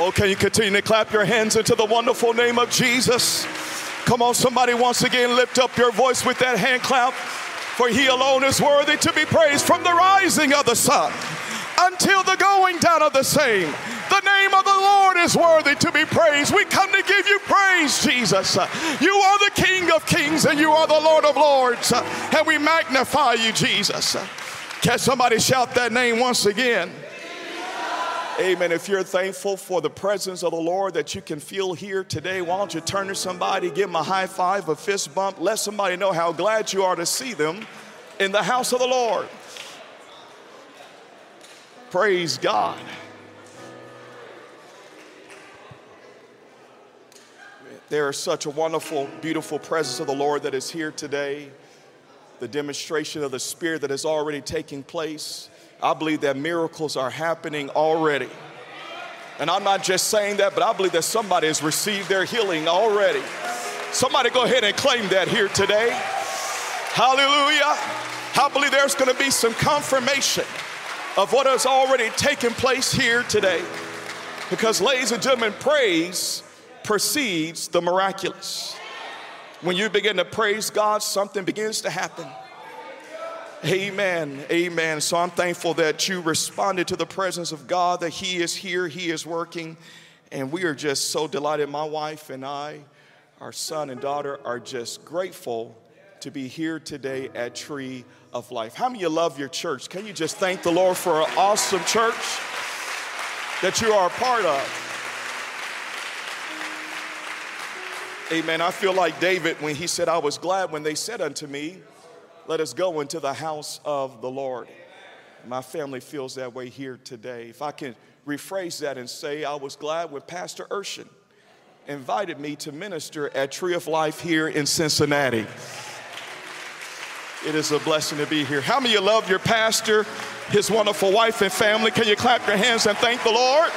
Oh, can you continue to clap your hands into the wonderful name of Jesus? Come on, somebody, once again, lift up your voice with that hand clap. For he alone is worthy to be praised from the rising of the sun until the going down of the same. The name of the Lord is worthy to be praised. We come to give you praise, Jesus. You are the King of kings and you are the Lord of lords. And we magnify you, Jesus. Can somebody shout that name once again? Amen. If you're thankful for the presence of the Lord that you can feel here today, why don't you turn to somebody, give them a high five, a fist bump, let somebody know how glad you are to see them in the house of the Lord. Praise God. There is such a wonderful, beautiful presence of the Lord that is here today. The demonstration of the Spirit that has already taken place. I believe that miracles are happening already. And I'm not just saying that, but I believe that somebody has received their healing already. Somebody go ahead and claim that here today. Hallelujah. I believe there's going to be some confirmation of what has already taken place here today. Because, ladies and gentlemen, praise precedes the miraculous. When you begin to praise God, something begins to happen. Amen. Amen. So I'm thankful that you responded to the presence of God, that he is here, he is working, and we are just so delighted. My wife and I, our son and daughter, are just grateful to be here today at Tree of Life. How many of you love your church? Can you just thank the Lord for an awesome church that you are a part of? Amen. I feel like David when he said, I was glad when they said unto me, let us go into the house of the Lord. My family feels that way here today. If I can rephrase that and say, I was glad when Pastor Urshan invited me to minister at Tree of Life here in Cincinnati. It is a blessing to be here. How many of you love your pastor, his wonderful wife and family? Can you clap your hands and thank the Lord?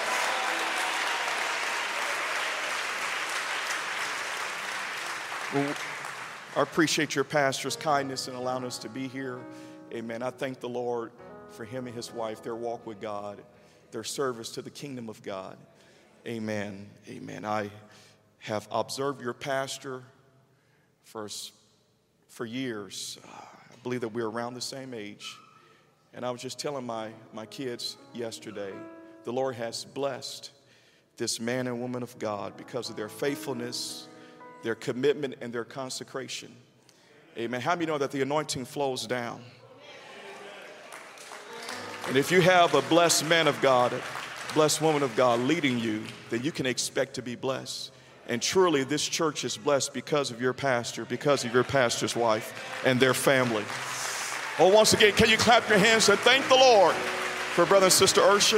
Well, I appreciate your pastor's kindness in allowing us to be here. Amen. I thank the Lord for him and his wife, their walk with God, their service to the kingdom of God. Amen. Amen. I have observed your pastor for years. I believe that we're around the same age. And I was just telling my kids yesterday, the Lord has blessed this man and woman of God because of their faithfulness, their commitment, and their consecration. Amen. How many know that the anointing flows down? And if you have a blessed man of God, a blessed woman of God leading you, then you can expect to be blessed. And truly, this church is blessed because of your pastor, because of your pastor's wife and their family. Oh, once again, can you clap your hands and thank the Lord for Brother and Sister Urshan?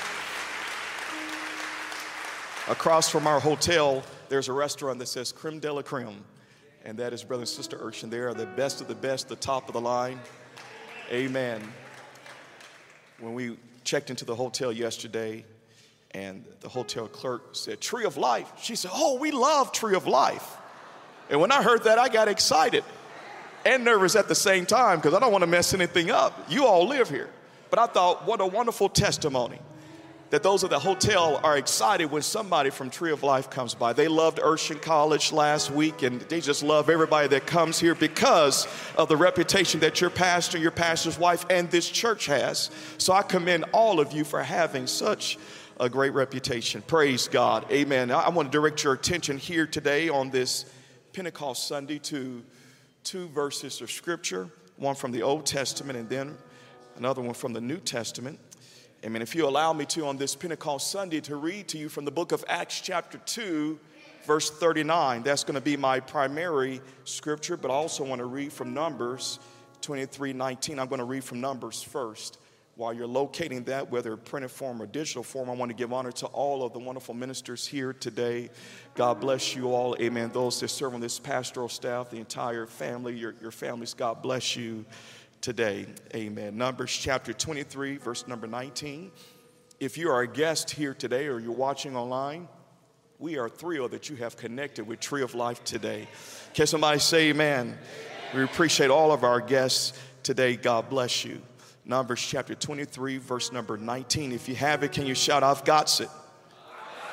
Across from our hotel, there's a restaurant that says Creme de la Creme, and that is Brother and Sister Urshan. They are the best of the best, the top of the line. Amen. When we checked into the hotel yesterday, and the hotel clerk said, Tree of Life. She said, oh, we love Tree of Life. And when I heard that, I got excited and nervous at the same time because I don't want to mess anything up. You all live here. But I thought, what a wonderful testimony that those at the hotel are excited when somebody from Tree of Life comes by. They loved Urshan College last week, and they just love everybody that comes here because of the reputation that your pastor, your pastor's wife, and this church has. So I commend all of you for having such a great reputation. Praise God. Amen. I want to direct your attention here today on this Pentecost Sunday to two verses of Scripture, one from the Old Testament and then another one from the New Testament. Amen. If you allow me to on this Pentecost Sunday to read to you from the book of Acts chapter 2, verse 39. That's going to be my primary scripture, but I also want to read from Numbers 23:19. I'm going to read from Numbers first. While you're locating that, whether printed form or digital form, I want to give honor to all of the wonderful ministers here today. God bless you all. Amen. Those that serve on this pastoral staff, the entire family, your families, God bless you today. Amen. Numbers chapter 23, verse number 19. If you are a guest here today or you're watching online, we are thrilled that you have connected with Tree of Life today. Can somebody say amen? We appreciate all of our guests today. God bless you. Numbers chapter 23, verse number 19. If you have it, can you shout, I've got it?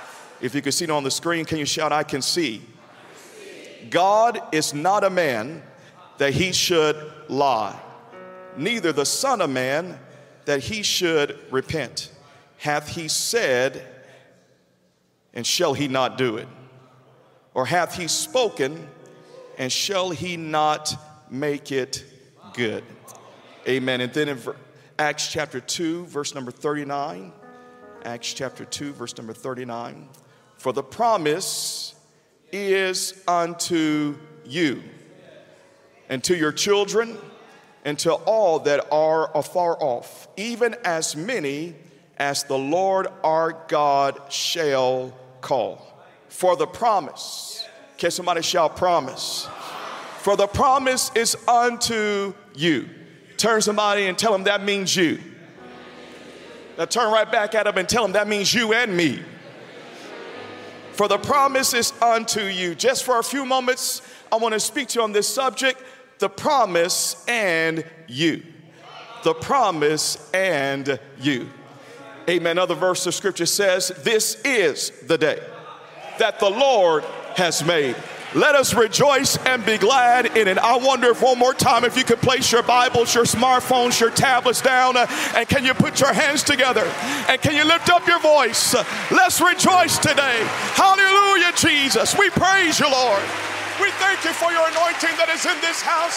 If you can see it on the screen, can you shout, I can see? God is not a man that he should lie, neither the Son of Man that he should repent. Hath he said, and shall he not do it? Or hath he spoken, and shall he not make it good? Amen. And then in Acts chapter 2, verse number 39, Acts chapter 2, verse number 39, for the promise is unto you, and to your children, and to all that are afar off, even as many as the Lord our God shall call. For the promise, can somebody shout promise? For the promise is unto you. Turn somebody and tell them that means you. Now turn right back at them and tell them that means you and me. For the promise is unto you. Just for a few moments, I want to speak to you on this subject, the promise and you. The promise and you. Amen. Another verse of scripture says, this is the day that the Lord has made. Let us rejoice and be glad in it. I wonder if one more time, if you could place your Bibles, your smartphones, your tablets down, and can you put your hands together? And can you lift up your voice? Let's rejoice today. Hallelujah, Jesus. We praise you, Lord. We thank you for your anointing that is in this house.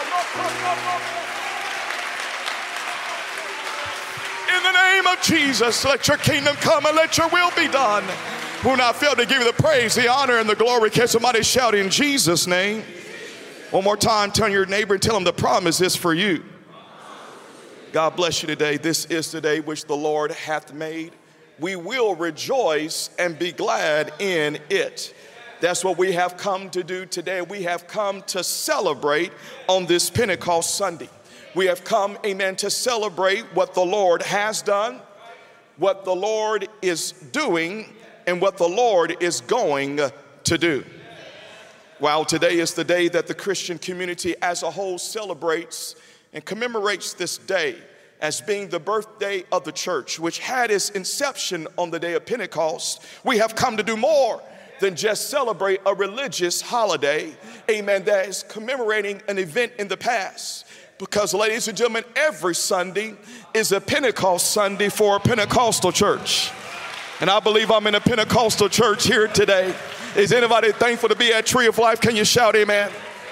In the name of Jesus, let your kingdom come and let your will be done. Will not fail to give you the praise, the honor, and the glory. Can somebody shout in Jesus' name? One more time, turn your neighbor and tell him the promise is for you. God bless you today. This is the day which the Lord hath made. We will rejoice and be glad in it. That's what we have come to do today. We have come to celebrate on this Pentecost Sunday. We have come, amen, to celebrate what the Lord has done, what the Lord is doing, and what the Lord is going to do. While today is the day that the Christian community as a whole celebrates and commemorates this day as being the birthday of the church, which had its inception on the day of Pentecost, we have come to do more than just celebrate a religious holiday, amen, that is commemorating an event in the past. Because, ladies and gentlemen, every Sunday is a Pentecost Sunday for a Pentecostal church. And I believe I'm in a Pentecostal church here today. Is anybody thankful to be at Tree of Life? Can you shout amen?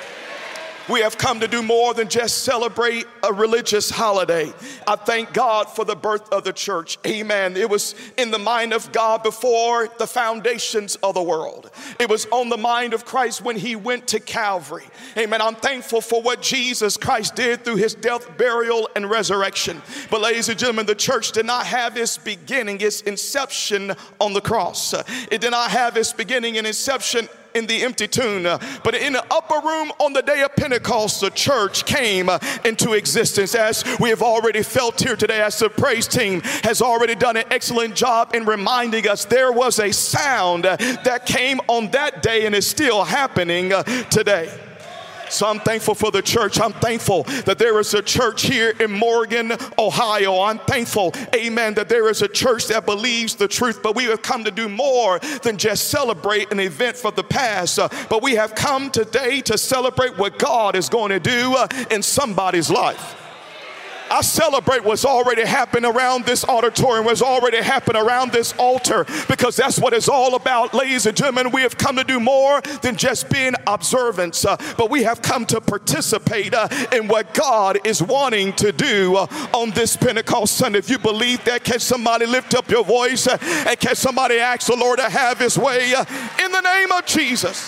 We have come to do more than just celebrate a religious holiday. I thank God for the birth of the church. Amen. It was in the mind of God before the foundations of the world. It was on the mind of Christ when he went to Calvary. Amen. I'm thankful for what Jesus Christ did through his death, burial, and resurrection. But ladies and gentlemen, the church did not have its beginning, its inception on the cross. It did not have its beginning and inception in the empty tomb, but in the upper room on the day of Pentecost, the church came into existence. As we have already felt here today, as the praise team has already done an excellent job in reminding us, there was a sound that came on that day and is still happening today. So I'm thankful for the church. I'm thankful that there is a church here in Morgan, Ohio. I'm thankful, amen, that there is a church that believes the truth. But we have come to do more than just celebrate an event from the past. But we have come today to celebrate what God is going to do in somebody's life. I celebrate what's already happened around this auditorium, what's already happened around this altar, because that's what it's all about. Ladies and gentlemen, we have come to do more than just being observants, but we have come to participate in what God is wanting to do on this Pentecost Sunday. If you believe that, can somebody lift up your voice and can somebody ask the Lord to have his way in the name of Jesus?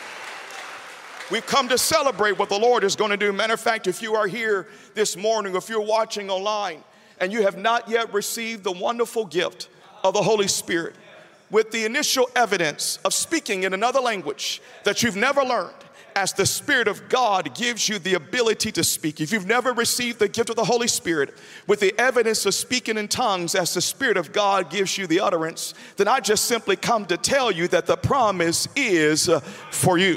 We've come to celebrate what the Lord is going to do. Matter of fact, if you are here this morning, if you're watching online and you have not yet received the wonderful gift of the Holy Spirit with the initial evidence of speaking in another language that you've never learned, as the Spirit of God gives you the ability to speak. If you've never received the gift of the Holy Spirit with the evidence of speaking in tongues as the Spirit of God gives you the utterance, then I just simply come to tell you that the promise is for you.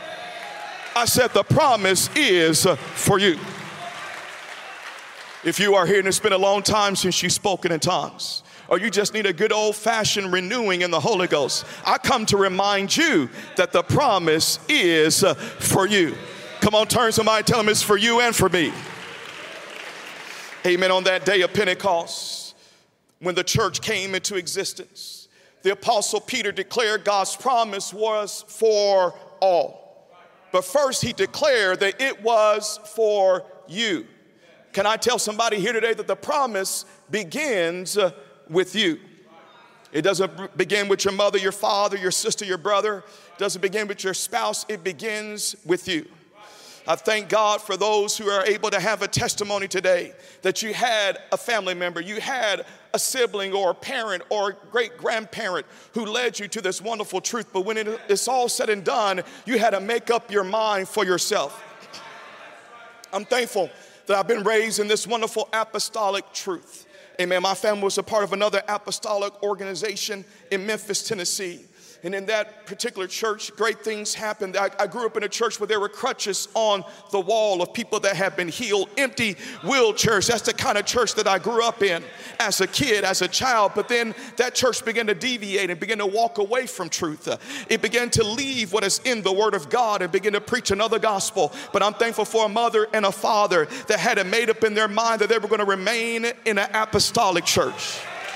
I said the promise is for you. If you are here and it's been a long time since you've spoken in tongues, or you just need a good old-fashioned renewing in the Holy Ghost, I come to remind you that the promise is for you. Come on, turn to somebody, tell them it's for you and for me. Amen. On that day of Pentecost, when the church came into existence, the Apostle Peter declared God's promise was for all. But first he declared that it was for you. Can I tell somebody here today that the promise begins with you? It doesn't begin with your mother, your father, your sister, your brother. It doesn't begin with your spouse. It begins with you. I thank God for those who are able to have a testimony today that you had a family member, you had a sibling or a parent or a great grandparent who led you to this wonderful truth. But when it's all said and done, you had to make up your mind for yourself. I'm thankful that I've been raised in this wonderful apostolic truth. Amen. My family was a part of another apostolic organization in Memphis, Tennessee. And in that particular church, great things happened. I grew up in a church where there were crutches on the wall of people that have been healed, empty wheelchairs. That's the kind of church that I grew up in as a kid, as a child. But then that church began to deviate and began to walk away from truth. It began to leave what is in the Word of God and begin to preach another gospel. But I'm thankful for a mother and a father that had it made up in their mind that they were going to remain in an apostolic church.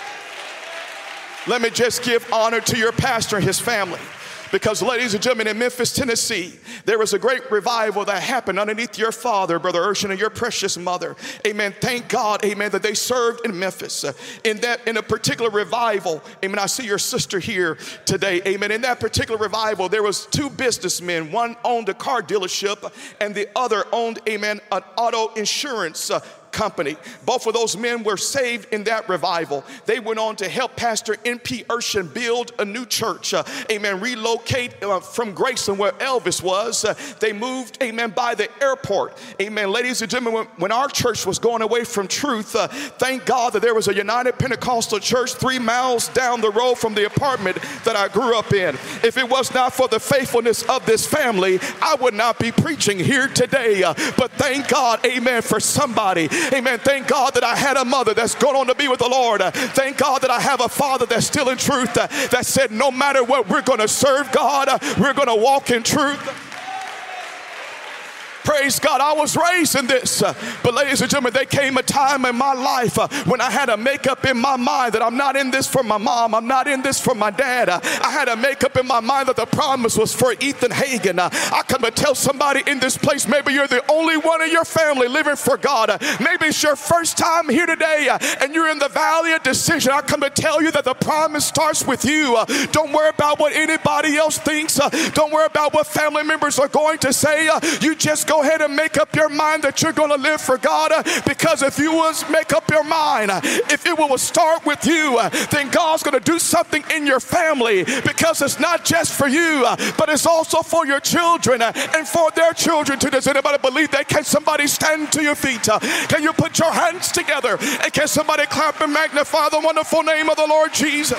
Let me just give honor to your pastor and his family. Because, ladies and gentlemen, in Memphis, Tennessee, there was a great revival that happened underneath your father, Brother Urshan, and your precious mother. Amen. Thank God, amen, that they served in Memphis. In a particular revival, amen, I see your sister here today. Amen. In that particular revival, there was two businessmen. One owned a car dealership, and the other owned, amen, an auto insurance company. Both of those men were saved in that revival. They went on to help Pastor N.P. Urshan build a new church. Amen. Relocate from Grayson, where Elvis was. They moved, amen, by the airport. Amen. Ladies and gentlemen, when our church was going away from truth, thank God that there was a United Pentecostal church 3 miles down the road from the apartment that I grew up in. If it was not for the faithfulness of this family, I would not be preaching here today. But thank God, amen, for somebody. Amen. Thank God that I had a mother that's gone on to be with the Lord. Thank God that I have a father that's still in truth, that said no matter what, we're going to serve God. We're going to walk in truth. Praise God. I was raised in this. But ladies and gentlemen, there came a time in my life when I had to make up in my mind that I'm not in this for my mom. I'm not in this for my dad. I had to make up in my mind that the promise was for Ethan Hagen. I come to tell somebody in this place, maybe you're the only one in your family living for God. Maybe it's your first time here today and you're in the valley of decision. I come to tell you that the promise starts with you. Don't worry about what anybody else thinks. Don't worry about what family members are going to say. You just go ahead and make up your mind that you're going to live for God, because if you will make up your mind, if it will start with you, then God's going to do something in your family, because it's not just for you, but it's also for your children and for their children too. Does anybody believe that? Can somebody stand to your feet? Can you put your hands together? And can somebody clap and magnify the wonderful name of the Lord Jesus?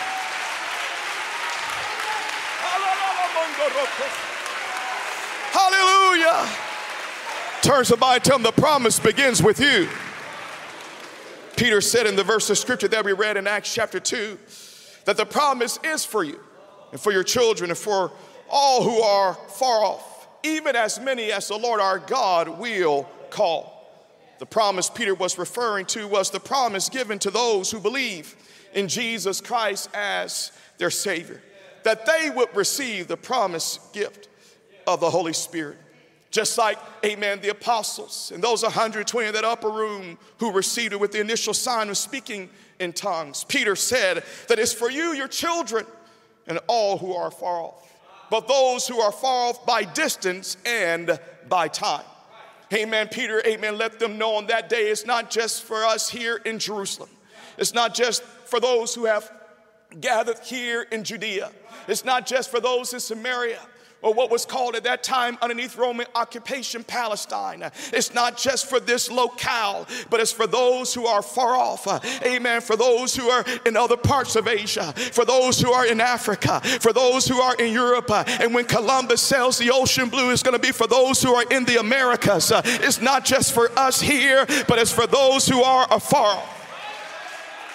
Hallelujah. Turn somebody, tell them the promise begins with you. Peter said in the verse of scripture that we read in Acts chapter 2 that the promise is for you and for your children and for all who are far off, even as many as the Lord our God will call. The promise Peter was referring to was the promise given to those who believe in Jesus Christ as their Savior, that they would receive the promised gift of the Holy Spirit. Just like, amen, the apostles and those 120 in that upper room who received it with the initial sign of speaking in tongues. Peter said that it's for you, your children, and all who are far off. But those who are far off by distance and by time. Amen, Peter, amen, let them know on that day it's not just for us here in Jerusalem. It's not just for those who have gathered here in Judea. It's not just for those in Samaria, or what was called at that time underneath Roman occupation, Palestine. It's not just for this locale, but it's for those who are far off. Amen. For those who are in other parts of Asia, for those who are in Africa, for those who are in Europe. And when Columbus sails the ocean blue, it's going to be for those who are in the Americas. It's not just for us here, but it's for those who are afar off.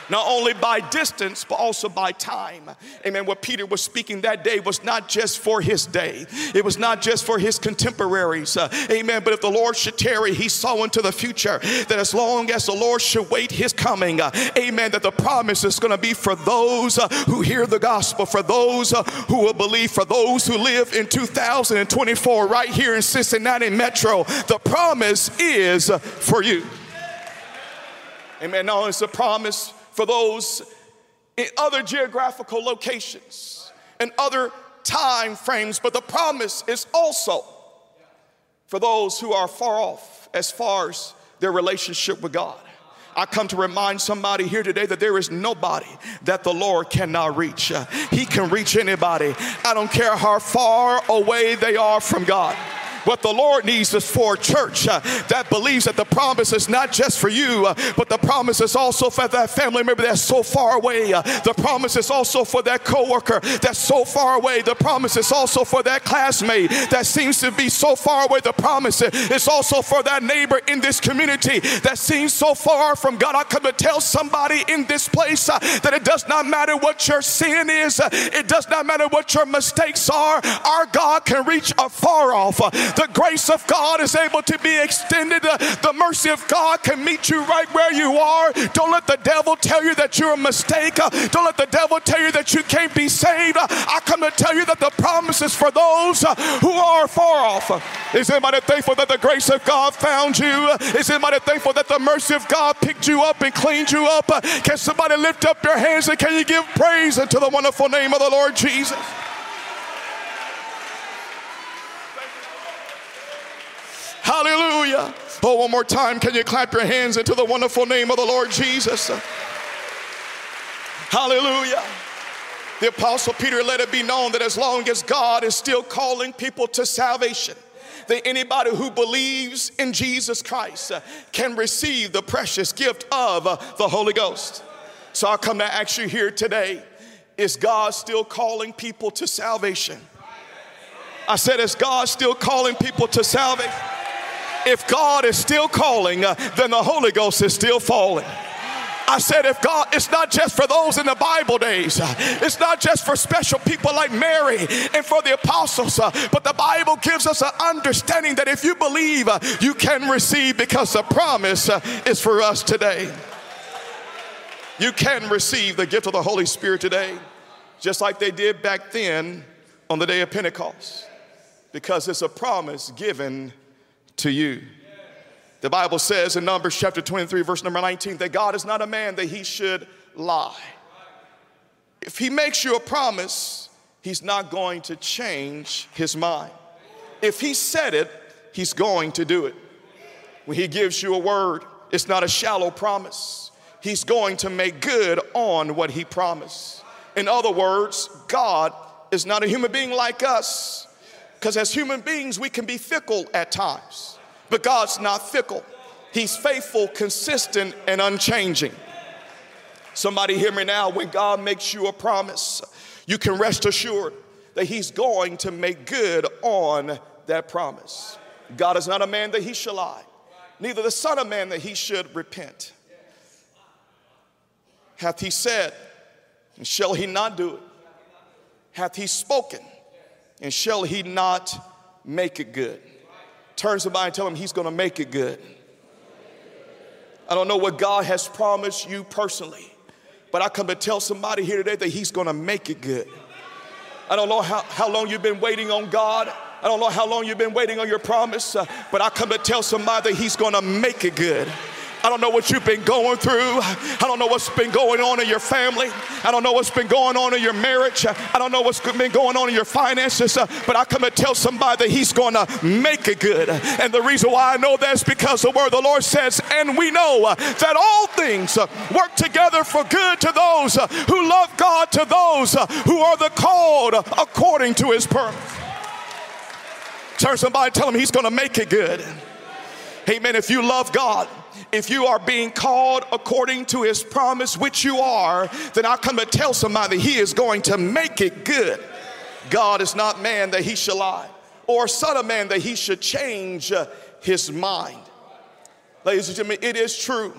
not only by distance, but also by time. Amen. What Peter was speaking that day was not just for his day. It was not just for his contemporaries. Amen. But if the Lord should tarry, he saw into the future that as long as the Lord should wait his coming, amen, that the promise is going to be for those who hear the gospel, for those who will believe, for those who live in 2024 right here in Cincinnati Metro. The promise is for you. Amen. Not only is the promise for those in other geographical locations and other time frames, but the promise is also for those who are far off as far as their relationship with God. I come to remind somebody here today that there is nobody that the Lord cannot reach. He can reach anybody. I don't care how far away they are from God. What the Lord needs is for a church that believes that the promise is not just for you, but the promise is also for that family member that's so far away. The promise is also for that coworker that's so far away. The promise is also for that classmate that seems to be so far away. The promise is also for that neighbor in this community that seems so far from God. I come to tell somebody in this place that it does not matter what your sin is. It does not matter what your mistakes are. Our God can reach afar off. The grace of God is able to be extended. The mercy of God can meet you right where you are. Don't let the devil tell you that you're a mistake. Don't let the devil tell you that you can't be saved. I come to tell you that the promise is for those who are far off. Is anybody thankful that the grace of God found you? Is anybody thankful that the mercy of God picked you up and cleaned you up? Can somebody lift up your hands and can you give praise unto the wonderful name of the Lord Jesus? Hallelujah. Oh, one more time, can you clap your hands into the wonderful name of the Lord Jesus? Hallelujah. The Apostle Peter let it be known that as long as God is still calling people to salvation, that anybody who believes in Jesus Christ can receive the precious gift of the Holy Ghost. So I come to ask you here today, is God still calling people to salvation? I said, is God still calling people to salvation? If God is still calling, then the Holy Ghost is still falling. I said, if God, it's not just for those in the Bible days. It's not just for special people like Mary and for the apostles. But the Bible gives us an understanding that if you believe, you can receive, because the promise is for us today. You can receive the gift of the Holy Spirit today, just like they did back then on the day of Pentecost, because it's a promise given to you. The Bible says in Numbers chapter 23, verse number 19, that God is not a man that he should lie. If he makes you a promise, he's not going to change his mind. If he said it, he's going to do it. When he gives you a word, it's not a shallow promise. He's going to make good on what he promised. In other words, God is not a human being like us. Because as human beings, we can be fickle at times. But God's not fickle. He's faithful, consistent, and unchanging. Somebody hear me now. When God makes you a promise, you can rest assured that he's going to make good on that promise. God is not a man that he shall lie, neither the son of man that he should repent. Hath he said, and shall he not do it? Hath he spoken, and shall he not make it good? Turn to somebody and tell him he's going to make it good. I don't know what God has promised you personally, but I come to tell somebody here today that he's going to make it good. I don't know how long you've been waiting on God. I don't know how long you've been waiting on your promise, but I come to tell somebody that he's going to make it good. I don't know what you've been going through. I don't know what's been going on in your family. I don't know what's been going on in your marriage. I don't know what's been going on in your finances, but I come to tell somebody that he's going to make it good. And the reason why I know that is because the word of the Lord says, and we know that all things work together for good to those who love God, to those who are the called according to his purpose. Turn somebody, tell him he's going to make it good. Amen. If you love God, if you are being called according to his promise, which you are, then I come to tell somebody he is going to make it good. God is not man that he shall lie, or son of man that he should change his mind. Ladies and gentlemen, it is true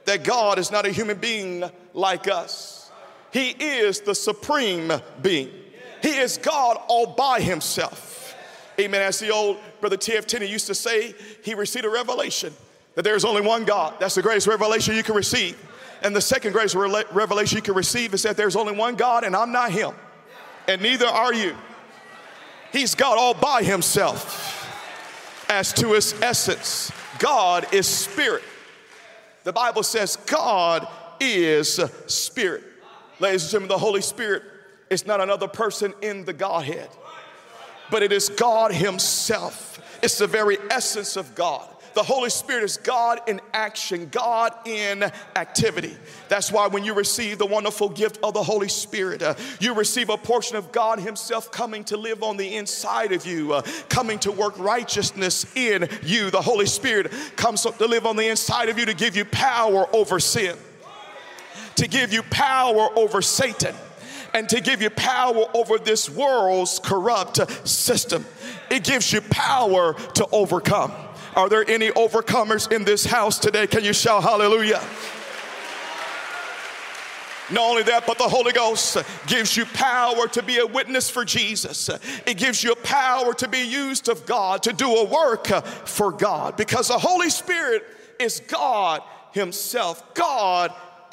that God is not a human being like us. He is the supreme being. He is God all by himself. Amen. As the old Brother T.F. Tenney used to say, he received a revelation that there's only one God. That's the greatest revelation you can receive. And the second greatest revelation you can receive is that there's only one God, and I'm not him. And neither are you. He's God all by himself. As to his essence, God is spirit. The Bible says God is spirit. Ladies and gentlemen, the Holy Spirit is not another person in the Godhead, but it is God himself. It's the very essence of God. The Holy Spirit is God in action, God in activity. That's why when you receive the wonderful gift of the Holy Spirit, you receive a portion of God himself coming to live on the inside of you, coming to work righteousness in you. The Holy Spirit comes to live on the inside of you to give you power over sin, to give you power over Satan, and to give you power over this world's corrupt system. It gives you power to overcome. Are there any overcomers in this house today? Can you shout hallelujah? Not only that, but the Holy Ghost gives you power to be a witness for Jesus. It gives you power to be used of God, to do a work for God, because the Holy Spirit is God himself. God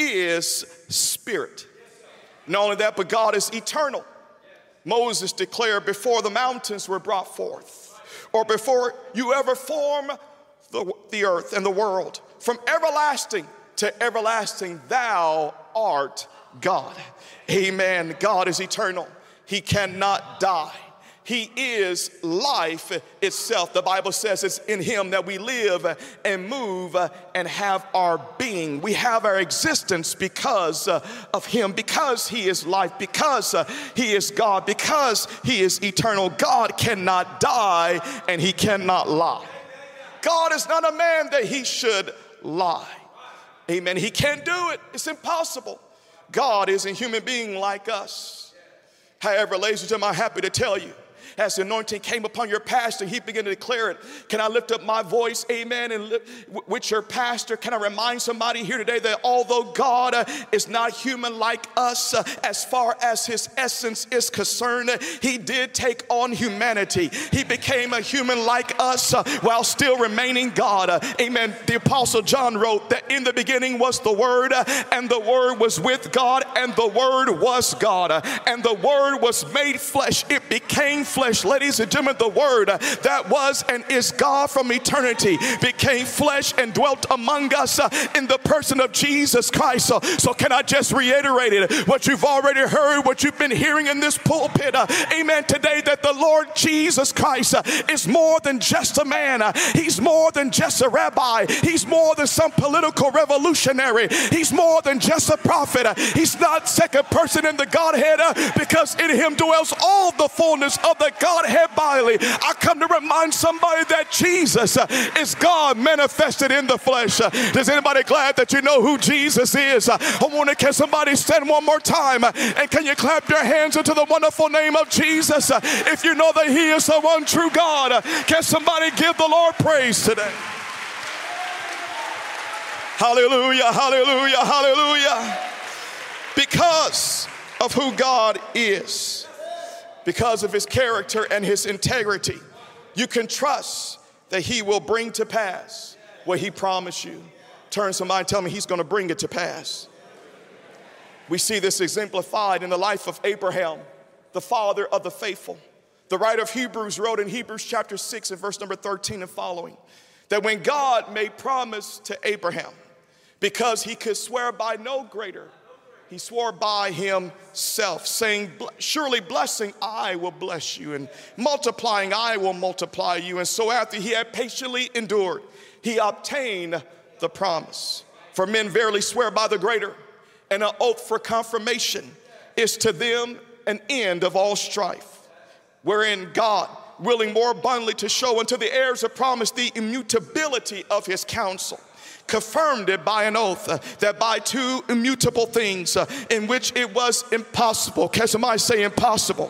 is spirit. Not only that, but God is eternal. Moses declared, before the mountains were brought forth, or before you ever form the earth and the world, from everlasting to everlasting, thou art God. Amen. God is eternal. He cannot die. He is life itself. The Bible says it's in him that we live and move and have our being. We have our existence because of him, because he is life, because he is God, because he is eternal. God cannot die and he cannot lie. God is not a man that he should lie. Amen. He can't do it. It's impossible. God is a human being like us. However, ladies and gentlemen, I'm happy to tell you, as the anointing came upon your pastor, he began to declare it. Can I lift up my voice, amen, and with your pastor, can I remind somebody here today that although God is not human like us, as far as his essence is concerned, he did take on humanity. He became a human like us while still remaining God. Amen. The Apostle John wrote that in the beginning was the Word, and the Word was with God, and the Word was God, and the Word was made flesh. It became flesh. Ladies and gentlemen, the Word that was and is God from eternity became flesh and dwelt among us in the person of Jesus Christ. So can I just reiterate it, what you've already heard, what you've been hearing in this pulpit, amen, today, that the Lord Jesus Christ is more than just a man. He's more than just a rabbi. He's more than some political revolutionary. He's more than just a prophet. He's not second person in the Godhead, because in him dwells all the fullness of the Godhead bodily. I come to remind somebody that Jesus is God manifested in the flesh. Is anybody glad that you know who Jesus is? I want to, can somebody stand one more time, and can you clap your hands into the wonderful name of Jesus? If you know that he is the one true God, can somebody give the Lord praise today? Hallelujah, hallelujah, hallelujah. Because of who God is, because of his character and his integrity, you can trust that he will bring to pass what he promised you. Turn to somebody and tell me he's going to bring it to pass. We see this exemplified in the life of Abraham, the father of the faithful. The writer of Hebrews wrote in Hebrews chapter 6 and verse number 13 and following, that when God made promise to Abraham, because he could swear by no greater, he swore by himself, saying, surely blessing I will bless you, and multiplying I will multiply you. And so after he had patiently endured, he obtained the promise. For men verily swear by the greater, and an oath for confirmation is to them an end of all strife, wherein God, willing more abundantly to show unto the heirs of promise the immutability of his counsel, confirmed it by an oath, that by two immutable things in which it was impossible, can somebody say impossible,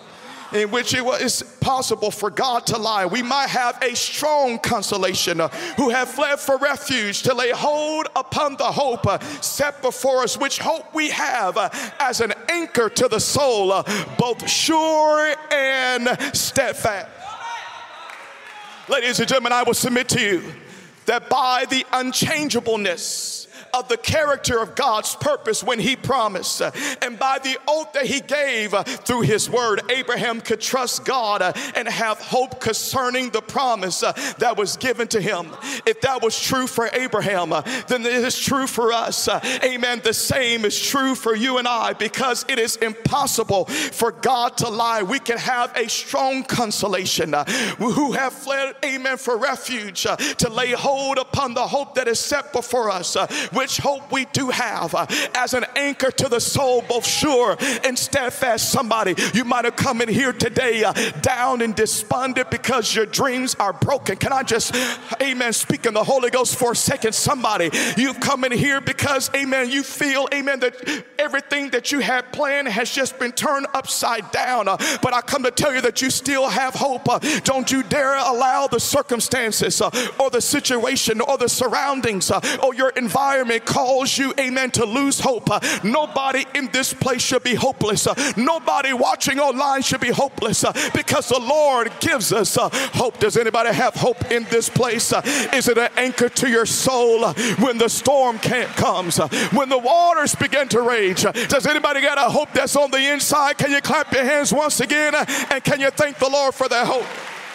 in which it is possible for God to lie, we might have a strong consolation who have fled for refuge to lay hold upon the hope set before us, which hope we have as an anchor to the soul, both sure and steadfast. Ladies and gentlemen, I will submit to you that by the unchangeableness of the character of God's purpose when he promised, and by the oath that he gave through his word, Abraham could trust God and have hope concerning the promise that was given to him. If that was true for Abraham, then it is true for us. Amen. The same is true for you and I, because it is impossible for God to lie. We can have a strong consolation who have fled, amen, for refuge to lay hold upon the hope that is set before us, which hope we do have as an anchor to the soul, both sure and steadfast. Somebody, you might have come in here today down and despondent because your dreams are broken. Can I just, amen, speak in the Holy Ghost for a second? Somebody, you've come in here because, amen, you feel, amen, that everything that you had planned has just been turned upside down. But I come to tell you that you still have hope. Don't you dare allow the circumstances or the situation or the surroundings or your environment cause you, amen, to lose hope. Nobody in this place should be hopeless. Nobody watching online should be hopeless, because the Lord gives us hope. Does anybody have hope in this place? Is it an anchor to your soul when the storm comes, when the waters begin to rage? Does anybody got a hope that's on the inside? Can you clap your hands once again, and can you thank the Lord for that hope?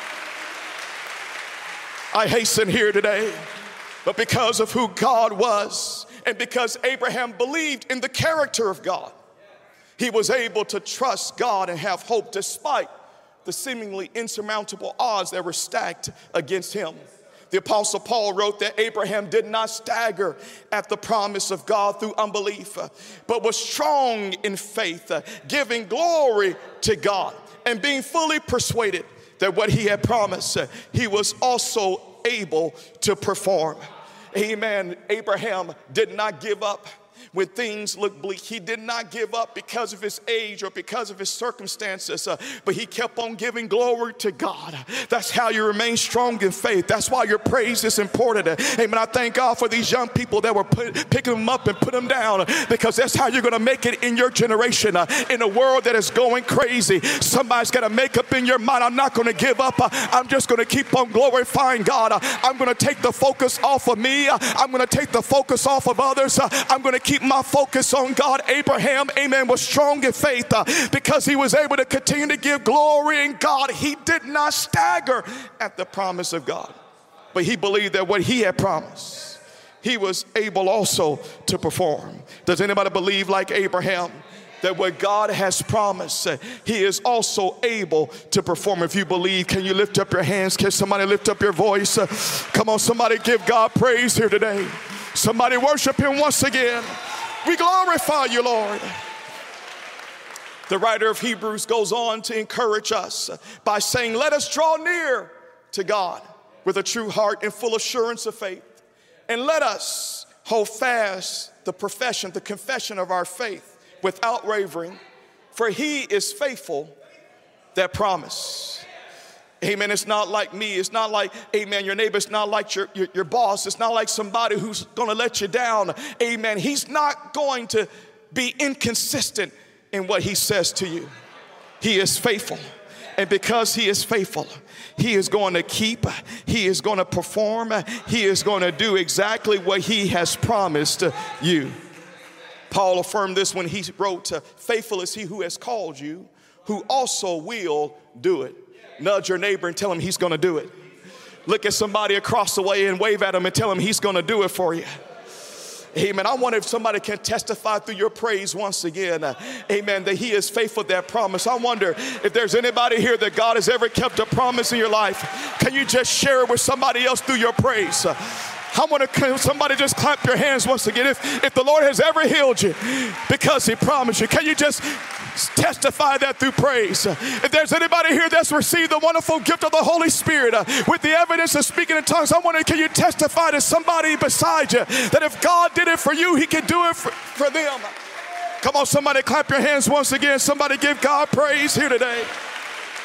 I hasten here today, but because of who God was, and because Abraham believed in the character of God, he was able to trust God and have hope despite the seemingly insurmountable odds that were stacked against him. The Apostle Paul wrote that Abraham did not stagger at the promise of God through unbelief, but was strong in faith, giving glory to God, and being fully persuaded that what he had promised, he was also able to perform. Amen. Abraham did not give up when things looked bleak. He did not give up because of his age or because of his circumstances, but he kept on giving glory to God. That's how you remain strong in faith. That's why your praise is important. Amen. I thank God for these young people that were picking them up and put them down, because that's how you're going to make it in your generation. In a world that is going crazy, somebody's got to make up in your mind, I'm not going to give up. I'm just going to keep on glorifying God. I'm going to take the focus off of me. I'm going to take the focus off of others. I'm going to keep my focus on God. Abraham, amen, was strong in faith because he was able to continue to give glory in God. He did not stagger at the promise of God, but he believed that what he had promised, he was able also to perform. Does anybody believe like Abraham that what God has promised, he is also able to perform? If you believe, can you lift up your hands? Can somebody lift up your voice? Come on, somebody give God praise here today. Somebody worship him once again. We glorify you, Lord. The writer of Hebrews goes on to encourage us by saying, let us draw near to God with a true heart and full assurance of faith. And let us hold fast the confession of our faith without wavering, for he is faithful that promise. Amen. It's not like me. It's not like, amen, your neighbor. It's not like your boss. It's not like somebody who's going to let you down. Amen. He's not going to be inconsistent in what he says to you. He is faithful. And because he is faithful, he is going to keep, he is going to perform, he is going to do exactly what he has promised you. Paul affirmed this when he wrote, faithful is he who has called you, who also will do it. Nudge your neighbor and tell him he's going to do it. Look at somebody across the way and wave at him and tell him he's going to do it for you. Amen. I wonder if somebody can testify through your praise once again, amen, that he is faithful to that promise. I wonder if there's anybody here that God has ever kept a promise in your life. Can you just share it with somebody else through your praise? I want to, somebody just clap your hands once again. If the Lord has ever healed you because he promised you, can you just testify that through praise? If there's anybody here that's received the wonderful gift of the Holy Spirit with the evidence of speaking in tongues, I wonder, can you testify to somebody beside you that if God did it for you, he can do it for them? Come on, somebody clap your hands once again. Somebody give God praise here today.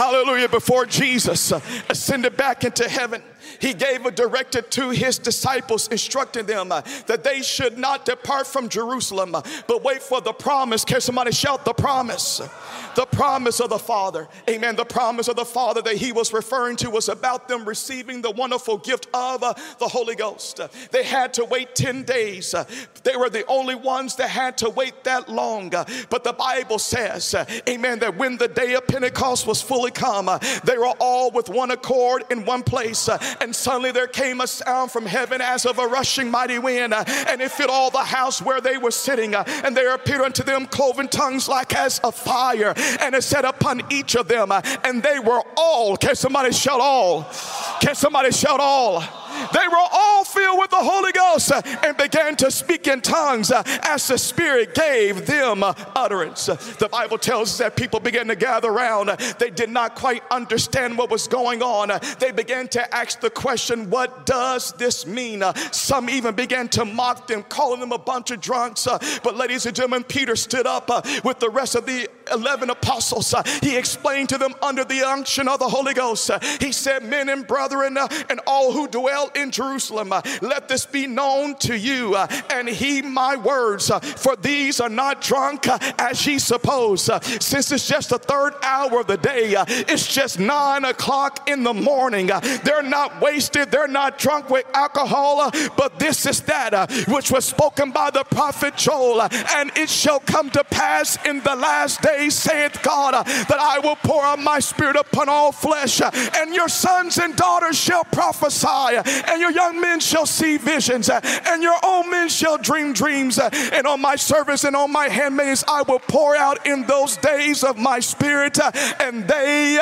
hallelujah, before Jesus ascended back into heaven, he gave a directive to his disciples, instructing them that they should not depart from Jerusalem, but wait for the promise. Can somebody shout the promise? The promise of the Father. Amen. The promise of the Father that he was referring to was about them receiving the wonderful gift of the Holy Ghost. They had to wait 10 days. They were the only ones that had to wait that long. But the Bible says, amen, that when the day of Pentecost was fully come, they were all with one accord in one place. And suddenly there came a sound from heaven as of a rushing mighty wind, and it filled all the house where they were sitting. And there appeared unto them cloven tongues like as of fire, and it sat upon each of them, and they were all, can somebody shout all? Can somebody shout all? They were all filled with the Holy Ghost and began to speak in tongues as the Spirit gave them utterance. The Bible tells us that people began to gather around. They did not quite understand what was going on. They began to ask the question, what does this mean? Some even began to mock them, calling them a bunch of drunks. But ladies and gentlemen, Peter stood up with the rest of the 11 apostles. He explained to them under the unction of the Holy Ghost. He said, men and brethren and all who dwell in Jerusalem, let this be known to you, and heed my words, for these are not drunk as ye suppose. Since it's just the third hour of the day, it's just 9 o'clock in the morning. They're not wasted, they're not drunk with alcohol, but this is that which was spoken by the prophet Joel. And it shall come to pass in the last days, saith God, that I will pour out my spirit upon all flesh, and your sons and daughters shall prophesy, and your young men shall see visions, and your old men shall dream dreams, and on my servants and on my handmaids I will pour out in those days of my spirit, and they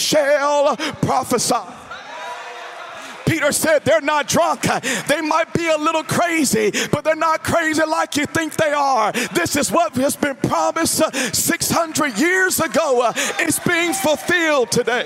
shall prophesy. Peter said they're not drunk. They might be a little crazy, but they're not crazy like you think they are. This is what has been promised 600 years ago. It's being fulfilled today.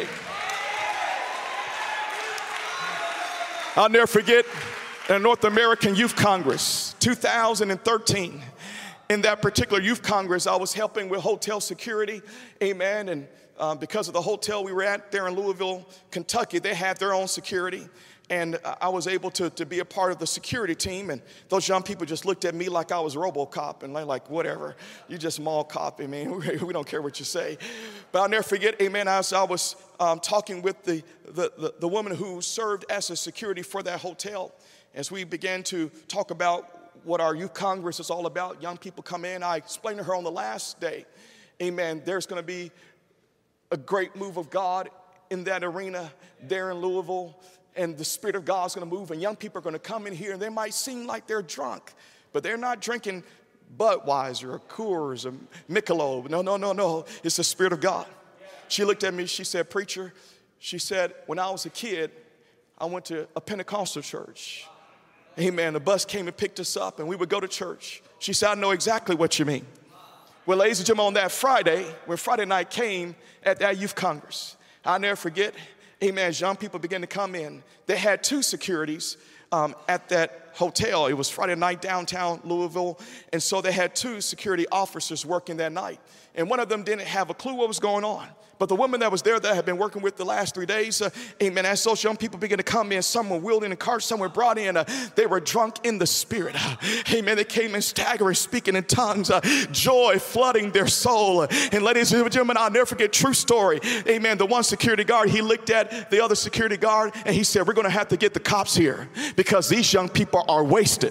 I'll never forget the North American Youth Congress, 2013. In that particular youth congress, I was helping with hotel security, amen, and because of the hotel we were at there in Louisville, Kentucky, they had their own security. And I was able to be a part of the security team, and those young people just looked at me like I was RoboCop, and like, whatever, you just mall cop, I mean, we don't care what you say. But I'll never forget, amen, as I was talking with the woman who served as a security for that hotel, as we began to talk about what our youth congress is all about, young people come in, I explained to her on the last day, amen, there's going to be a great move of God in that arena there in Louisville. And the Spirit of God is going to move, and young people are going to come in here, and they might seem like they're drunk, but they're not drinking Budweiser or Coors or Michelob. No. It's the Spirit of God. She looked at me. She said, preacher, she said, when I was a kid, I went to a Pentecostal church. Amen. The bus came and picked us up, and we would go to church. She said, I know exactly what you mean. Well, ladies and gentlemen, on that Friday, when Friday night came at that youth congress, I'll never forget, amen, as young people began to come in, they had 2 securities at that hotel. It was Friday night downtown Louisville, and so they had 2 security officers working that night. And one of them didn't have a clue what was going on. But the woman that was there that I had been working with the last 3 days, amen, as those young people began to come in, some were wheeled in a cart, some were brought in, they were drunk in the Spirit. Amen, they came in staggering, speaking in tongues, joy flooding their soul. And ladies and gentlemen, I'll never forget, true story. Amen, the one security guard, he looked at the other security guard and he said, we're going to have to get the cops here because these young people are wasted.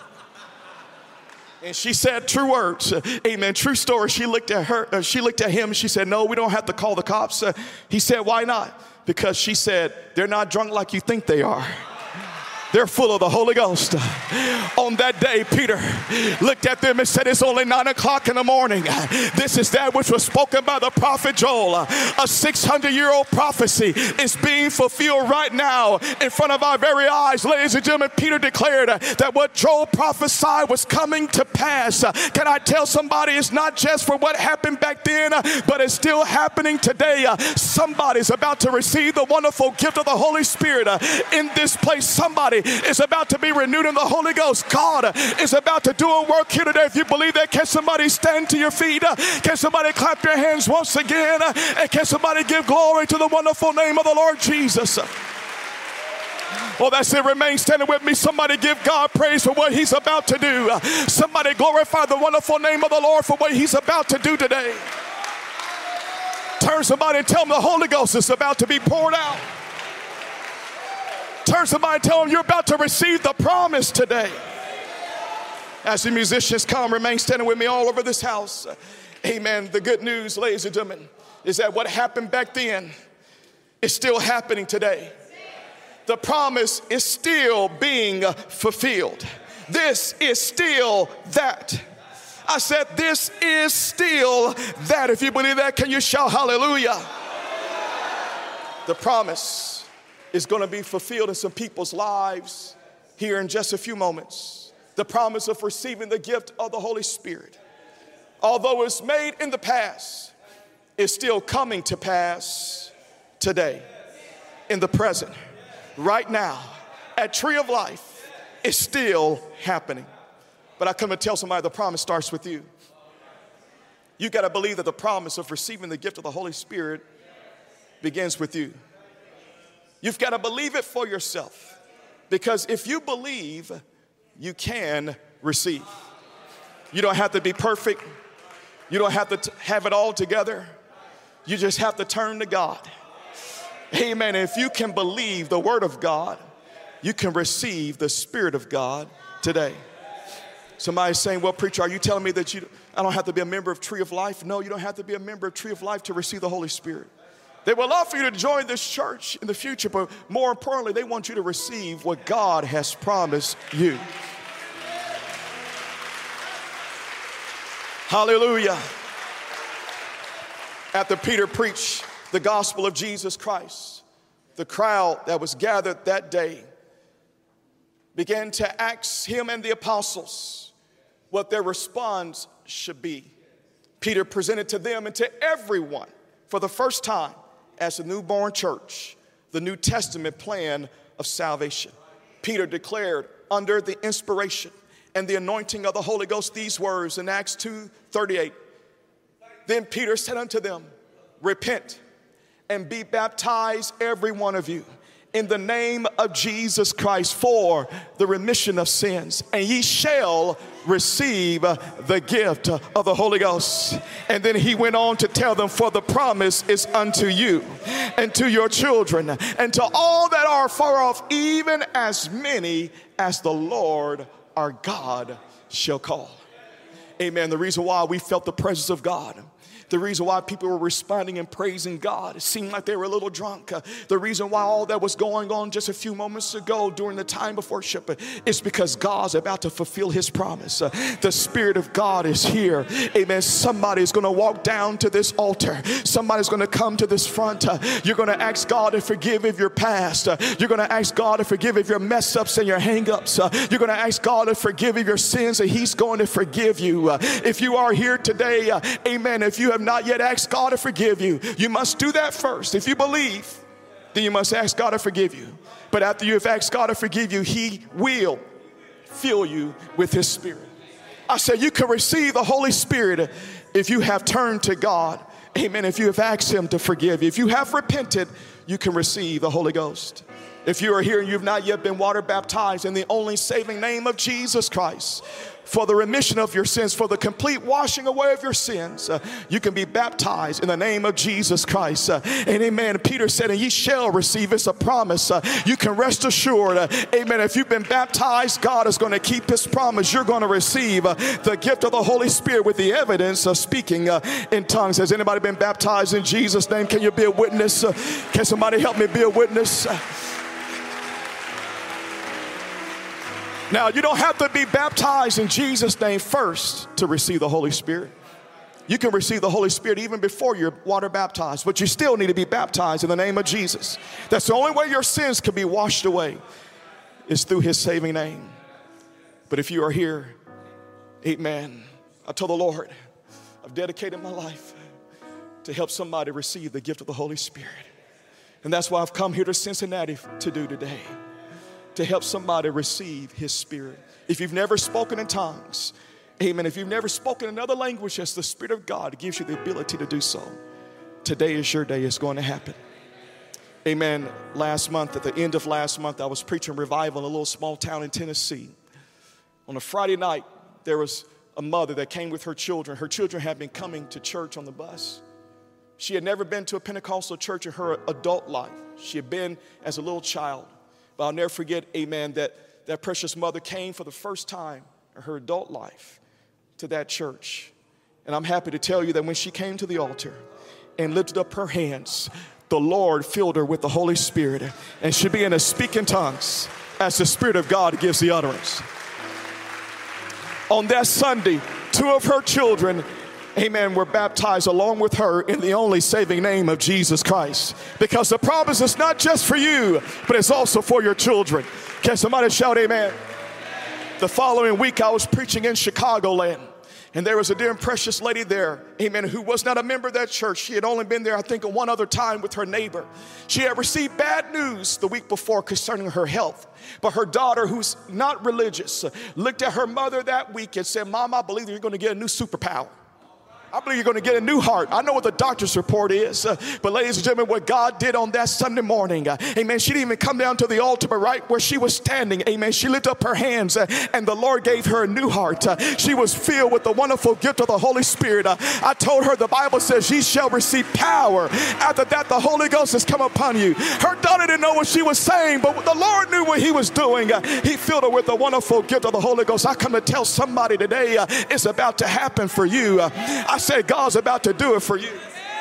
And she said true words, amen, true story. She looked at her, she looked at him and she said, no, we don't have to call the cops. He said, why not? Because she said, they're not drunk like you think they are. They're full of the Holy Ghost. On that day, Peter looked at them and said, it's only 9 o'clock in the morning. This is that which was spoken by the prophet Joel. A 600-year-old prophecy is being fulfilled right now in front of our very eyes. Ladies and gentlemen, Peter declared that what Joel prophesied was coming to pass. Can I tell somebody it's not just for what happened back then, but it's still happening today. Somebody's about to receive the wonderful gift of the Holy Spirit in this place. Somebody is about to be renewed in the Holy Ghost. God is about to do a work here today. If you believe that, can somebody stand to your feet? Can somebody clap their hands once again? And can somebody give glory to the wonderful name of the Lord Jesus? Well, that's it. Remain standing with me. Somebody give God praise for what he's about to do. Somebody glorify the wonderful name of the Lord for what he's about to do today. Turn somebody and tell them the Holy Ghost is about to be poured out. Turn somebody and tell them you're about to receive the promise today. As the musicians come, remain standing with me all over this house. Amen. The good news, ladies and gentlemen, is that what happened back then is still happening today. The promise is still being fulfilled. This is still that. I said, this is still that. If you believe that, can you shout hallelujah? The promise is going to be fulfilled in some people's lives here in just a few moments. The promise of receiving the gift of the Holy Spirit, although it's made in the past, is still coming to pass today, in the present. Right now, at Tree of Life, it's still happening. But I come to tell somebody the promise starts with you. You got to believe that the promise of receiving the gift of the Holy Spirit begins with you. You've got to believe it for yourself. Because if you believe, you can receive. You don't have to be perfect. You don't have to have it all together. You just have to turn to God. Amen. If you can believe the word of God, you can receive the Spirit of God today. Somebody's saying, well, preacher, are you telling me that I don't have to be a member of Tree of Life? No, you don't have to be a member of Tree of Life to receive the Holy Spirit. They would love for you to join this church in the future, but more importantly, they want you to receive what God has promised you. Hallelujah. After Peter preached the gospel of Jesus Christ, the crowd that was gathered that day began to ask him and the apostles what their response should be. Peter presented to them and to everyone for the first time as a newborn church the New Testament plan of salvation. Peter declared under the inspiration and the anointing of the Holy Ghost these words in Acts 2:38. Then Peter said unto them, repent and be baptized every one of you in the name of Jesus Christ for the remission of sins, and ye shall receive the gift of the Holy Ghost. And then he went on to tell them, for the promise is unto you and to your children and to all that are far off, even as many as the Lord our God shall call. Amen. The reason why we felt the presence of God, the reason why people were responding and praising God, it seemed like they were a little drunk. The reason why all that was going on just a few moments ago during the time of worship is because God's about to fulfill his promise. The Spirit of God is here. Amen. Somebody's going to walk down to this altar. Somebody's going to come to this front. You're going to ask God to forgive of your past. You're going to ask God to forgive of your mess ups and your hang ups. You're going to ask God to forgive of your sins, and he's going to forgive you. If you are here today, amen, if you have not yet asked God to forgive you, you must do that first. If you believe, then you must ask God to forgive you. But after you have asked God to forgive you, he will fill you with his Spirit. I said you can receive the Holy Spirit if you have turned to God. Amen. If you have asked him to forgive you, if you have repented, you can receive the Holy Ghost. If you are here and you've not yet been water baptized in the only saving name of Jesus Christ, for the remission of your sins, for the complete washing away of your sins, you can be baptized in the name of Jesus Christ. And amen. Peter said, and ye shall receive. It's a promise. You can rest assured, amen, if you've been baptized, God is going to keep his promise. You're going to receive the gift of the Holy Spirit with the evidence of speaking in tongues. Has anybody been baptized in Jesus' name? Can you be a witness? Can somebody help me be a witness? Now, you don't have to be baptized in Jesus' name first to receive the Holy Spirit. You can receive the Holy Spirit even before you're water baptized, but you still need to be baptized in the name of Jesus. That's the only way your sins can be washed away, is through his saving name. But if you are here, amen, I told the Lord, I've dedicated my life to help somebody receive the gift of the Holy Spirit. And that's why I've come here to Cincinnati to do today. to help somebody receive his Spirit. If you've never spoken in tongues, amen, if you've never spoken another language as the Spirit of God gives you the ability to do so, today is your day. It's going to happen. Amen. Last month, at the end of last month, I was preaching revival in a little small town in Tennessee. On a Friday night, there was a mother that came with her children. Her children had been coming to church on the bus. She had never been to a Pentecostal church in her adult life. She had been as a little child. But I'll never forget, amen, that precious mother came for the first time in her adult life to that church. And I'm happy to tell you that when she came to the altar and lifted up her hands, the Lord filled her with the Holy Spirit, and she began to speak in tongues as the Spirit of God gives the utterance. On that Sunday, 2 of her children, amen, were baptized along with her in the only saving name of Jesus Christ. Because the promise is not just for you, but it's also for your children. Can somebody shout amen? The following week, I was preaching in Chicagoland. And there was a dear and precious lady there, amen, who was not a member of that church. She had only been there, I think, one other time with her neighbor. She had received bad news the week before concerning her health. But her daughter, who's not religious, looked at her mother that week and said, Mom, I believe you're going to get a new superpower. I believe you're going to get a new heart. I know what the doctor's report is, but ladies and gentlemen, what God did on that Sunday morning, amen, she didn't even come down to the altar, but right where she was standing, amen, she lifted up her hands, and the Lord gave her a new heart. She was filled with the wonderful gift of the Holy Spirit. I told her the Bible says ye shall receive power. After that, the Holy Ghost has come upon you. Her daughter didn't know what she was saying, but the Lord knew what he was doing. He filled her with the wonderful gift of the Holy Ghost. I come to tell somebody today, it's about to happen for you. I said God's about to do it for you.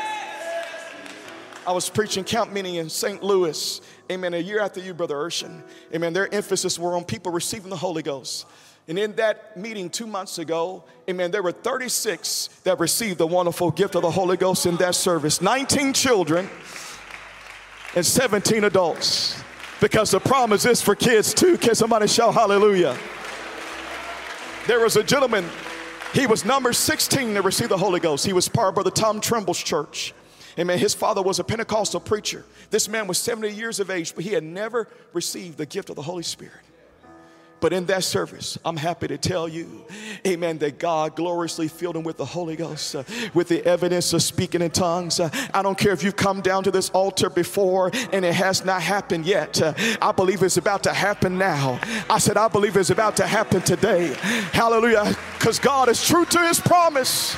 I was preaching camp meeting in St. Louis, amen, a year after you, Brother Urshan. Amen, their emphasis were on people receiving the Holy Ghost. And in that meeting 2 months ago, amen, there were 36 that received the wonderful gift of the Holy Ghost in that service. 19 children and 17 adults. Because the promise is for kids too. Can somebody shout hallelujah? There was a gentleman, he was number 16 to receive the Holy Ghost. He was part of Brother Tom Trimble's church. Amen. His father was a Pentecostal preacher. This man was 70 years of age, but he had never received the gift of the Holy Spirit. But in that service, I'm happy to tell you, amen, that God gloriously filled him with the Holy Ghost, with the evidence of speaking in tongues. I don't care if you've come down to this altar before and it has not happened yet. I believe it's about to happen now. I said, I believe it's about to happen today. Hallelujah. Because God is true to his promise.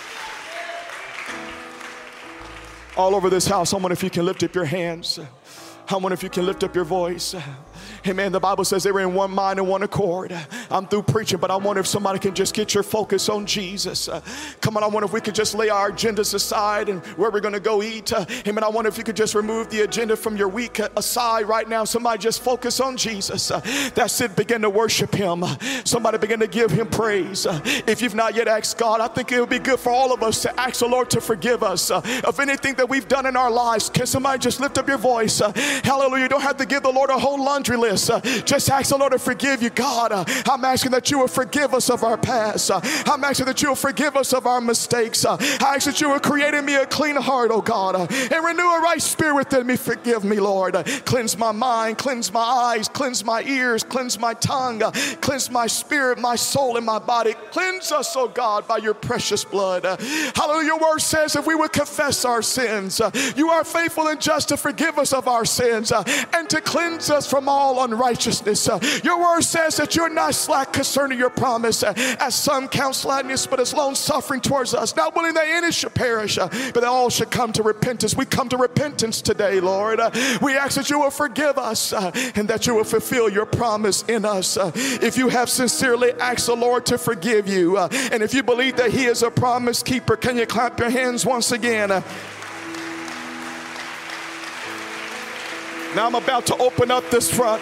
All over this house, I wonder if you can lift up your hands. I wonder if you can lift up your voice. Amen. The Bible says they were in one mind and one accord. I'm through preaching, but I wonder if somebody can just get your focus on Jesus. Come on, I wonder if we could just lay our agendas aside and where we're going to go eat. Amen. I wonder if you could just remove the agenda from your week aside right now. Somebody just focus on Jesus. That's it. Begin to worship him. Somebody begin to give him praise. If you've not yet asked God, I think it would be good for all of us to ask the Lord to forgive us of anything that we've done in our lives. Can somebody just lift up your voice? Hallelujah. You don't have to give the Lord a whole laundry list. Just ask the Lord to forgive you. God, I'm asking that you will forgive us of our past. I'm asking that you will forgive us of our mistakes. I ask that you will create in me a clean heart, oh God, and renew a right spirit within me. Forgive me, Lord. Cleanse my mind, cleanse my eyes, cleanse my ears, cleanse my tongue, cleanse my spirit, my soul, and my body. Cleanse us, oh God, by your precious blood. Hallelujah. Your word says if we would confess our sins, you are faithful and just to forgive us of our sins and to cleanse us from all unrighteousness. Your word says that you're not slack concerning your promise, as some count slackness, but as long suffering towards us, not willing that any should perish, but that all should come to repentance. We come to repentance today, Lord. We ask that you will forgive us and that you will fulfill your promise in us. If you have sincerely asked the Lord to forgive you, and if you believe that he is a promise keeper, can you clap your hands once again? Now I'm about to open up this front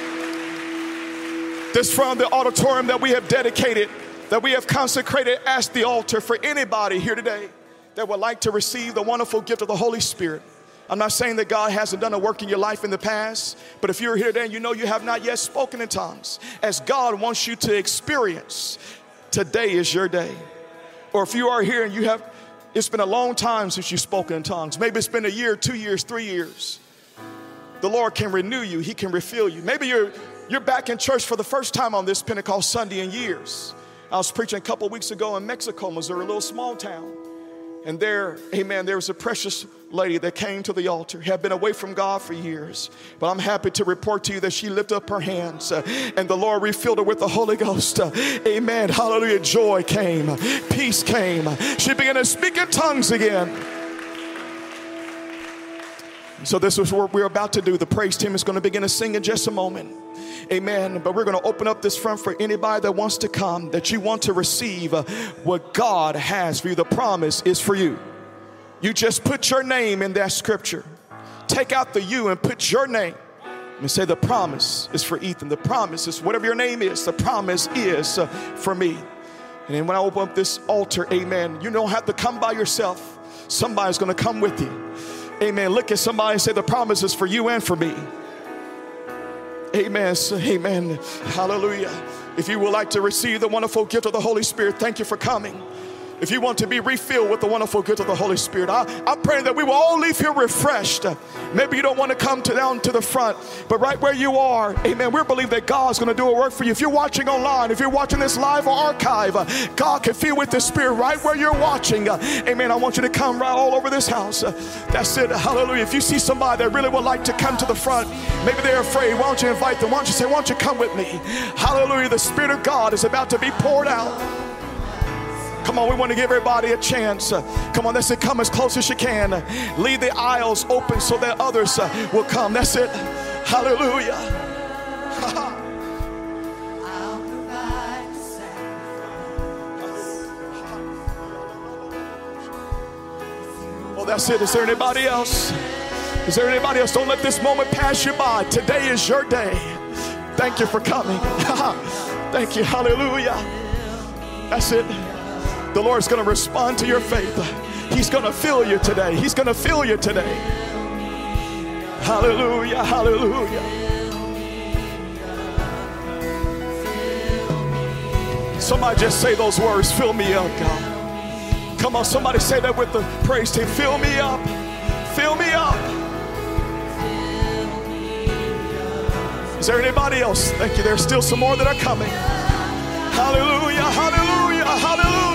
of the auditorium that we have dedicated, that we have consecrated as the altar for anybody here today that would like to receive the wonderful gift of the Holy Spirit. I'm not saying that God hasn't done a work in your life in the past, but if you're here today and you know you have not yet spoken in tongues, as God wants you to experience, today is your day. Or if you are here and it's been a long time since you've spoken in tongues. Maybe it's been a year, 2 years, 3 years. The Lord can renew you. He can refill you. Maybe you're You're back in church for the first time on this Pentecost Sunday in years. I was preaching a couple weeks ago in Mexico, Missouri, a little small town. And there, amen, there was a precious lady that came to the altar, had been away from God for years. But I'm happy to report to you that she lifted up her hands and the Lord refilled her with the Holy Ghost. Amen. Hallelujah. Joy came. Peace came. She began to speak in tongues again. So this is what we're about to do. The praise team is going to begin to sing in just a moment. Amen. But we're going to open up this front for anybody that wants to come, that you want to receive what God has for you. The promise is for you. You just put your name in that scripture. Take out the you and put your name. And say the promise is for Ethan. The promise is whatever your name is. The promise is for me. And then when I open up this altar, amen, you don't have to come by yourself. Somebody's going to come with you. Amen. Look at somebody and say the promise is for you and for me. Amen. Amen. Hallelujah. If you would like to receive the wonderful gift of the Holy Spirit, thank you for coming. If you want to be refilled with the wonderful gift of the Holy Spirit, I pray that we will all leave here refreshed. Maybe you don't want to come down to the front, but right where you are, amen, we believe that God's going to do a work for you. If you're watching online, if you're watching this live or archive, God can fill with the Spirit right where you're watching. Amen. I want you to come right all over this house. That's it. Hallelujah. If you see somebody that really would like to come to the front, maybe they're afraid, why don't you invite them? Why don't you say, why don't you come with me? Hallelujah. The Spirit of God is about to be poured out. Come on, we want to give everybody a chance. Come on, that's it. Come as close as you can. Leave the aisles open so that others will come. That's it. Hallelujah. Oh, that's it. Is there anybody else? Is there anybody else? Don't let this moment pass you by. Today is your day. Thank you for coming. Thank you. Hallelujah. That's it. The Lord's going to respond to your faith. He's going to fill you today. He's going to fill you today. Hallelujah, hallelujah. Somebody just say those words, fill me up, God. Come on, somebody say that with the praise team. Fill me up, fill me up. Is there anybody else? Thank you. There's still some more that are coming. Hallelujah, hallelujah, hallelujah.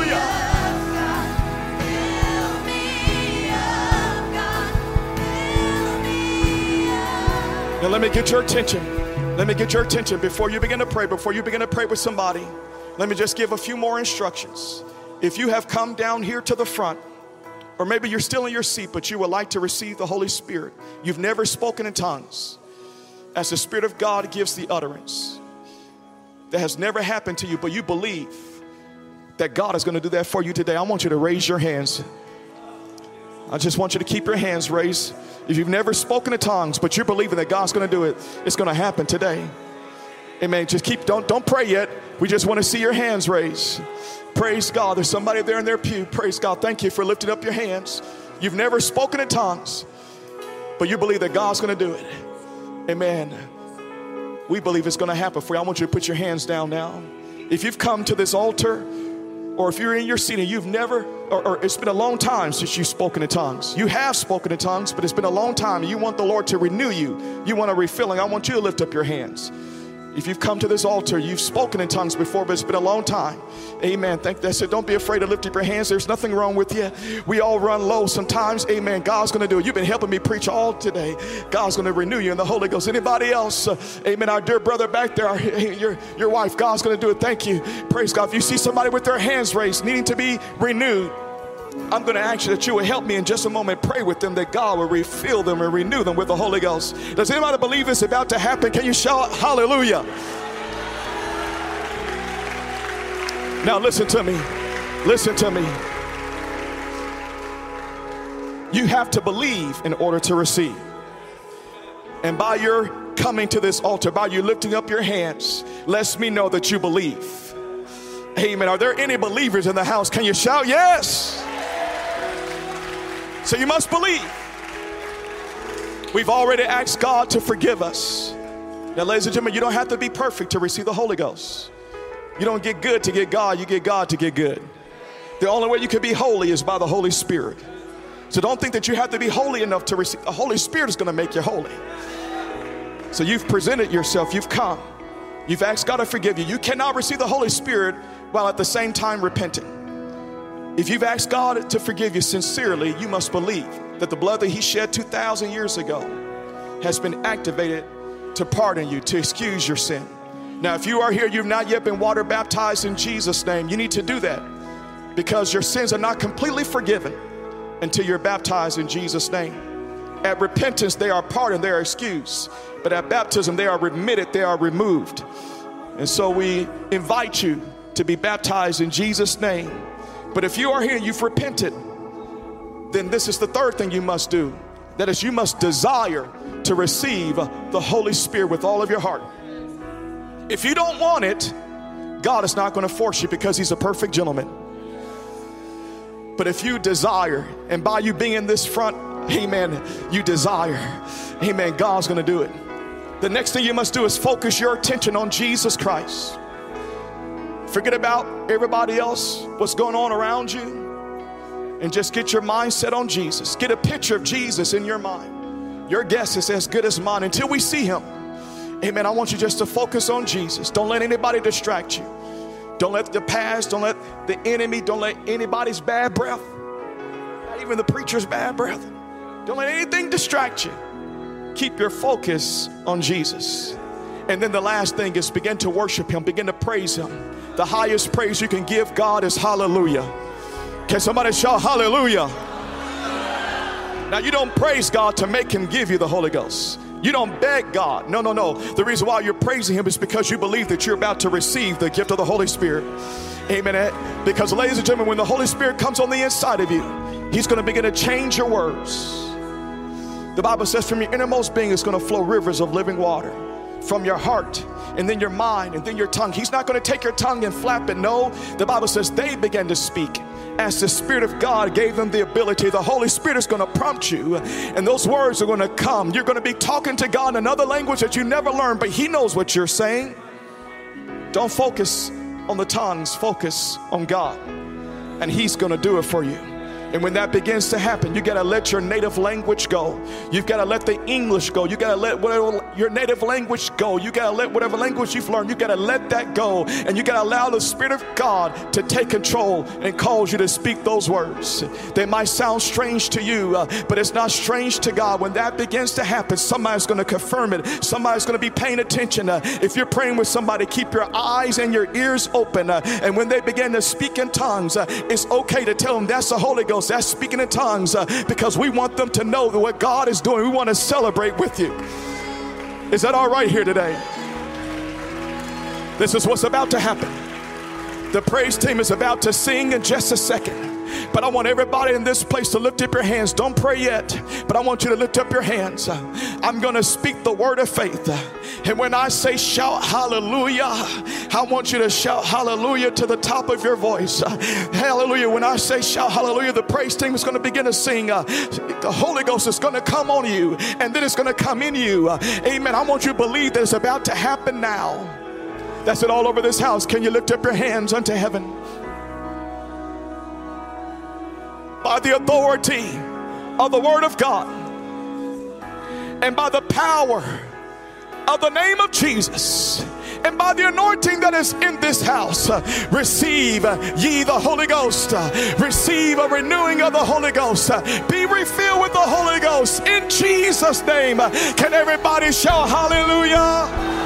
Now let me get your attention. Let me get your attention before you begin to pray, before you begin to pray with somebody. Let me just give a few more instructions. If you have come down here to the front, or maybe you're still in your seat, but you would like to receive the Holy Spirit. You've never spoken in tongues. As the Spirit of God gives the utterance. That has never happened to you, but you believe that God is going to do that for you today. I want you to raise your hands. I just want you to keep your hands raised. If you've never spoken in tongues, but you're believing that God's going to do it, it's going to happen today. Amen. Just don't pray yet. We just want to see your hands raised. Praise God. There's somebody there in their pew. Praise God. Thank you for lifting up your hands. You've never spoken in tongues, but you believe that God's going to do it. Amen. We believe it's going to happen for you. I want you to put your hands down now. If you've come to this altar, or if you're in your seat and you've never, or it's been a long time since you've spoken in tongues. You have spoken in tongues, but it's been a long time and you want the Lord to renew you. You want a refilling. I want you to lift up your hands. If you've come to this altar, you've spoken in tongues before, but it's been a long time. Amen. That's it. Don't be afraid to lift up your hands. There's nothing wrong with you. We all run low sometimes. Amen. God's going to do it. You've been helping me preach all today. God's going to renew you in the Holy Ghost. Anybody else? Amen. Our dear brother back there, your wife, God's going to do it. Thank you. Praise God. If you see somebody with their hands raised, needing to be renewed, I'm going to ask you that you will help me in just a moment. Pray with them that God will refill them and renew them with the Holy Ghost. Does anybody believe it's about to happen? Can you shout hallelujah? Now listen to me. Listen to me. You have to believe in order to receive. And by your coming to this altar, by you lifting up your hands, lets me know that you believe. Amen. Are there any believers in the house? Can you shout yes? So you must believe. We've already asked God to forgive us. Now, ladies and gentlemen, you don't have to be perfect to receive the Holy Ghost. You don't get good to get God, you get God to get good. The only way you can be holy is by the Holy Spirit. So don't think that you have to be holy enough to receive. The Holy Spirit is going to make you holy. So you've presented yourself, you've come. You've asked God to forgive you. You cannot receive the Holy Spirit while at the same time repenting. If you've asked God to forgive you sincerely, you must believe that the blood that He shed 2,000 years ago has been activated to pardon you, to excuse your sin. Now, if you are here, you've not yet been water baptized in Jesus' name, you need to do that, because your sins are not completely forgiven until you're baptized in Jesus' name. At repentance, they are pardoned, they are excused. But at baptism, they are remitted, they are removed. And so we invite you to be baptized in Jesus' name. But if you are here and you've repented, then this is the third thing you must do. That is, you must desire to receive the Holy Spirit with all of your heart. If you don't want it, God is not going to force you, because He's a perfect gentleman. But if you desire, and by you being in this front, amen, you desire, amen, God's going to do it. The next thing you must do is focus your attention on Jesus Christ. Forget about everybody else, what's going on around you, and just get your mind set on Jesus. Get a picture of Jesus in your mind. Your guess is as good as mine until we see Him. Amen. I want you just to focus on Jesus. Don't let anybody distract you. Don't let the past, don't let the enemy, don't let anybody's bad breath, not even the preacher's bad breath. Don't let anything distract you. Keep your focus on Jesus. And then the last thing is begin to worship Him, begin to praise Him. The highest praise you can give God is hallelujah. Can somebody shout hallelujah? Now, you don't praise God to make Him give you the Holy Ghost. You don't beg God. No, no, no. The reason why you're praising Him is because you believe that you're about to receive the gift of the Holy Spirit. Amen. Because, ladies and gentlemen, when the Holy Spirit comes on the inside of you, He's going to begin to change your words. The Bible says from your innermost being is going to flow rivers of living water. From your heart, and then your mind, and then your tongue. He's not going to take your tongue and flap it. No, the Bible says they began to speak as the Spirit of God gave them the ability. The Holy Spirit is going to prompt you, and those words are going to come. You're going to be talking to God in another language that you never learned, but He knows what you're saying. Don't focus on the tongues, focus on God, and He's going to do it for you. And when that begins to happen, you got to let your native language go. You've got to let the English go. You got to let whatever your native language go. You got to let whatever language you've learned, you got to let that go. And you got to allow the Spirit of God to take control and cause you to speak those words. They might sound strange to you, but it's not strange to God. When that begins to happen, somebody's going to confirm it. Somebody's going to be paying attention. If you're praying with somebody, keep your eyes and your ears open. And when they begin to speak in tongues, it's okay to tell them that's the Holy Ghost. That's speaking in tongues, because we want them to know that what God is doing. We want to celebrate with you. Is that all right here today? This is what's about to happen. The praise team is about to sing in just a second. But I want everybody in this place to lift up your hands. Don't pray yet, but I want you to lift up your hands. I'm going to speak the word of faith. And when I say shout hallelujah, I want you to shout hallelujah to the top of your voice. Hallelujah. When I say shout hallelujah, the praise team is going to begin to sing. The Holy Ghost is going to come on you, and then it's going to come in you. Amen. I want you to believe that it's about to happen now. That's it all over this house. Can you lift up your hands unto heaven? By the authority of the Word of God and by the power of the name of Jesus and by the anointing that is in this house, receive ye the Holy Ghost. Receive a renewing of the Holy Ghost. Be refilled with the Holy Ghost in Jesus' name. Can everybody shout hallelujah?